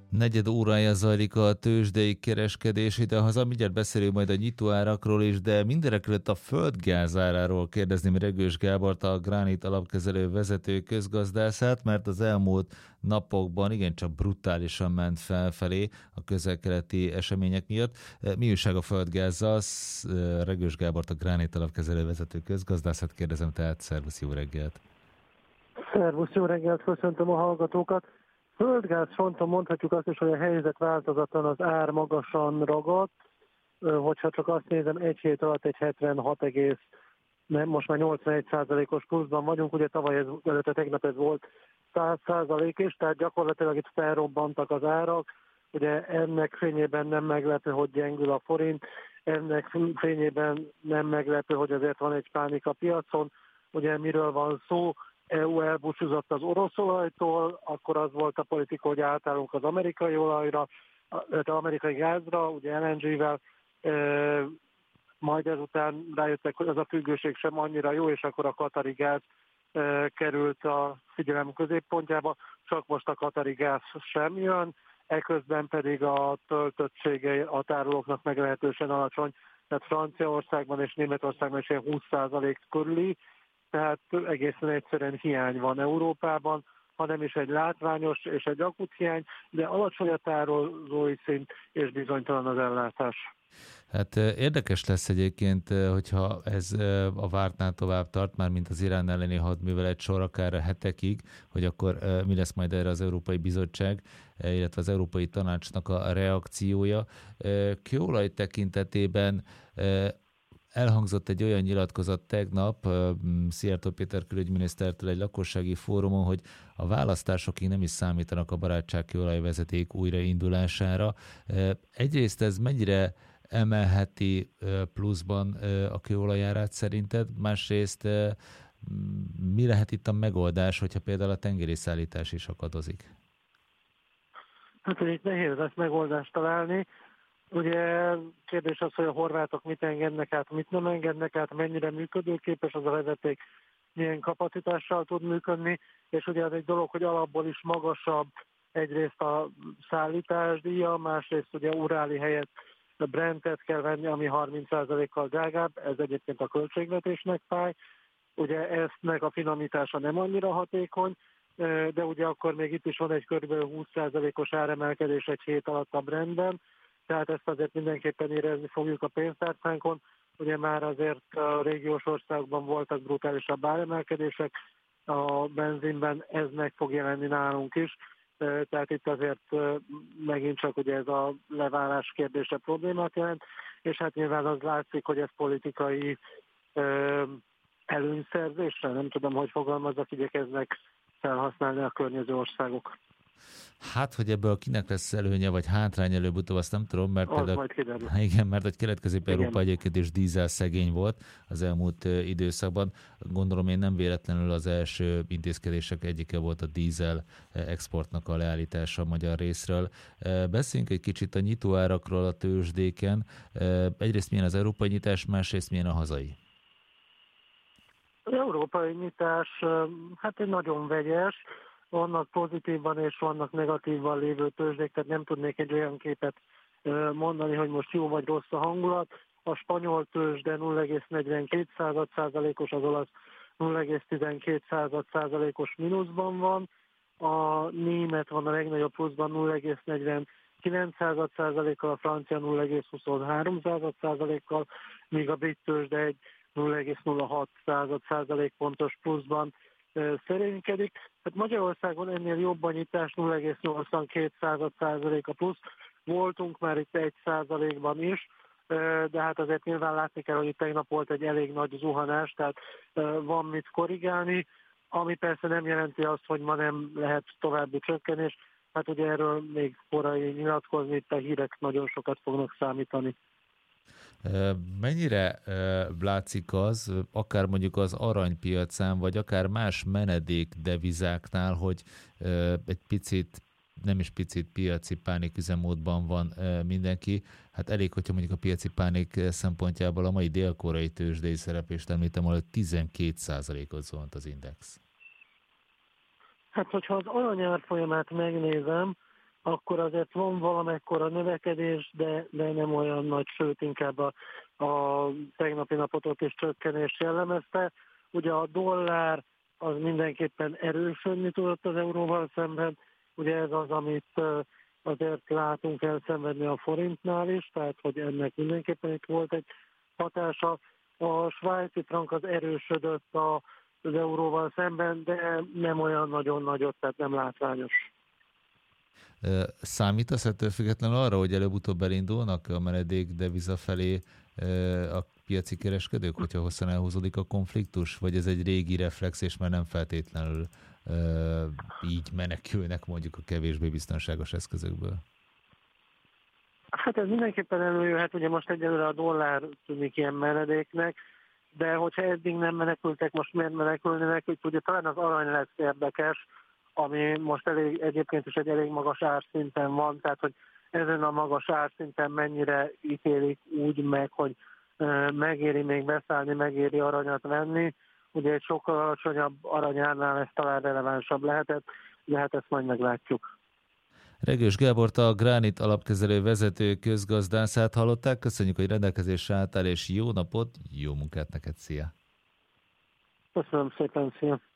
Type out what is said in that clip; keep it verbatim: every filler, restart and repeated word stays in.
Negyed órája zajlik a tőzsdei kereskedés, idehaza mindjárt beszélünk majd a nyitóárakról is, de mindenekelőtt a földgáz áráról kérdezném Regős Gábort, a Granit alapkezelő vezető közgazdászát, mert az elmúlt napokban igencsak brutálisan ment felfelé a közel-keleti események miatt. Mi újság a földgázzal? Regős Gábort, a Granit alapkezelő vezető közgazdászát kérdezem, tehát szervusz, jó reggelt! Szervusz, jó reggelt, köszöntöm a hallgatókat! Földgáz fronton mondhatjuk azt is, hogy a helyzet változatlan, az ár magasan ragadt, hogyha csak azt nézem, egy hét alatt egy hetvenhat egész, nem, most már nyolcvanegy százalékos pluszban vagyunk, ugye tavaly ez, előtte tegnap ez volt száz százalék is, tehát gyakorlatilag itt felrobbantak az árak, ugye ennek fényében nem meglepő, hogy gyengül a forint, ennek fényében nem meglepő, hogy azért van egy pánik a piacon, ugye miről van szó, é u elbúcsúzott az orosz olajtól, akkor az volt a politika, hogy átállunk az amerikai olajra, az amerikai gázra, ugye el en gé-vel, e, majd ezután rájöttek, hogy az a függőség sem annyira jó, és akkor a katari gáz e, került a figyelem középpontjába, csak most a katari gáz sem jön, eközben pedig a töltöttsége a tárolóknak meglehetősen alacsony, tehát Franciaországban és Németországban is ilyen húsz százalék körüli, tehát egészen egyszerűen hiány van Európában, hanem is egy látványos és egy akut hiány, de alacsony a tárolói szint és bizonytalan az ellátás. Hát érdekes lesz egyébként, hogyha ez a vártnál tovább tart, már mint az Irán elleni hadművelet sor akár hetekig, hogy akkor mi lesz majd erre az Európai Bizottság, illetve az Európai Tanácsnak a reakciója. Kőolaj tekintetében elhangzott egy olyan nyilatkozat tegnap Szijjártó Péter külügyminisztertől egy lakossági fórumon, hogy a választásokig nem is számítanak a barátságkőolajvezeték újraindulására. Egyrészt ez mennyire emelheti pluszban a kőolajárát szerinted? Másrészt mi lehet itt a megoldás, hogyha például a tengeri szállítás is akadozik? Hát, hogy itt nehéz lesz megoldást találni. Ugye kérdés az, hogy a horvátok mit engednek át, mit nem engednek át, mennyire működőképes az a vezeték, milyen kapacitással tud működni, és ugye az egy dolog, hogy alapból is magasabb egyrészt a szállításdíja, másrészt ugye uráli helyett a Brentet kell venni, ami harminc százalékkal drágább, ez egyébként a költségvetésnek fáj, ugye eztnek a finomítása nem annyira hatékony, de ugye akkor még itt is van egy kb. húsz százalékos áremelkedés egy hét alatt a Brentben, tehát ezt azért mindenképpen érezni fogjuk a pénztárcánkon. Ugye már azért a régiós országban voltak brutálisabb áremelkedések, a benzinben ez meg fog jelenni nálunk is, tehát itt azért megint csak ugye ez a leválás kérdése problémát jelent, és hát nyilván az látszik, hogy ez politikai előnyszerzésre, nem tudom, hogy fogalmazzak, igyekeznek felhasználni a környező országok. Hát, hogy ebből kinek lesz előnye, vagy hátrány előbb-utóbb, azt nem tudom, mert az például, majd kiderül. Igen, mert hogy Kelet-Közép-Európa egyébként is dízel szegény volt az elmúlt időszakban. Gondolom én nem véletlenül az első intézkedések egyike volt a dízel exportnak a leállítása a magyar részről. Beszéljünk egy kicsit a nyitóárakról a tőzsdéken. Egyrészt milyen az európai nyitás, másrészt milyen a hazai? Az európai nyitás hát egy nagyon vegyes, vannak pozitívan és vannak negatívan lévő tőzsdék, tehát nem tudnék egy olyan képet mondani, hogy most jó vagy rossz a hangulat. A spanyol tőzsde nulla egész negyvenkét százalékos, az olasz nulla egész tizenkét százalékos mínuszban van, a német van a legnagyobb pluszban nulla egész negyvenkilenc százalékkal, a francia nulla egész huszonhárom százalékkal, míg a brit tőzsde egy nulla egész nulla hat százalék pontos pluszban szerénykedik. Hát Magyarországon ennél jobb a nyitás, nulla egész nyolcvankét százalék a plusz. Voltunk már itt egy százalékban is, de hát azért nyilván látni kell, hogy itt tegnap volt egy elég nagy zuhanás, tehát van mit korrigálni, ami persze nem jelenti azt, hogy ma nem lehet további csökkenés. Hát ugye erről még korai nyilatkozni, itt a hírek nagyon sokat fognak számítani. Mennyire látszik az, akár mondjuk az aranypiacán, vagy akár más menedék devizáknál, hogy egy picit, nem is picit piaci pániküzemmódban van mindenki. Hát elég, hogyha mondjuk a piaci pánik szempontjából a mai dél-koreai tőzsdei szereplést említem, ahol tizenkét százalékot zuhant az index. Hát, hogyha az arany árfolyamát megnézem, akkor azért van valamekkora növekedés, de, de nem olyan nagy, sőt inkább a, a tegnapi napot ott is csökkenés jellemezte. Ugye a dollár az mindenképpen erősödni tudott az euróval szemben, ugye ez az, amit azért látunk elszenvedni a forintnál is, tehát hogy ennek mindenképpen itt volt egy hatása. A svájci frank az erősödött az euróval szemben, de nem olyan nagyon nagyot, tehát nem látványos. Számítasz ettől függetlenül arra, hogy előbb-utóbb elindulnak a menedék deviza felé a piaci kereskedők, hogyha hosszan elhúzódik a konfliktus, vagy ez egy régi reflex, és már nem feltétlenül így menekülnek mondjuk a kevésbé biztonságos eszközökből? Hát ez mindenképpen előjöhet, ugye most egyelőre a dollár tűnik ilyen menedéknek, de hogyha eddig nem menekültek, most miért menekülnének, hogy ugye talán az arany lesz érdekes, ami most elég, egyébként is egy elég magas árszinten van, tehát hogy ezen a magas árszinten mennyire ítélik úgy meg, hogy megéri még beszállni, megéri aranyat venni. Ugye egy sokkal alacsonyabb aranyárnál ez talán relevánsabb lehetett, de hát ezt majd meglátjuk. Regős Gábort, a Gránit alapkezelő vezető közgazdászát hallották. Köszönjük, hogy rendelkezésre álltál, és jó napot, jó munkát neked, szia! Köszönöm szépen, szia!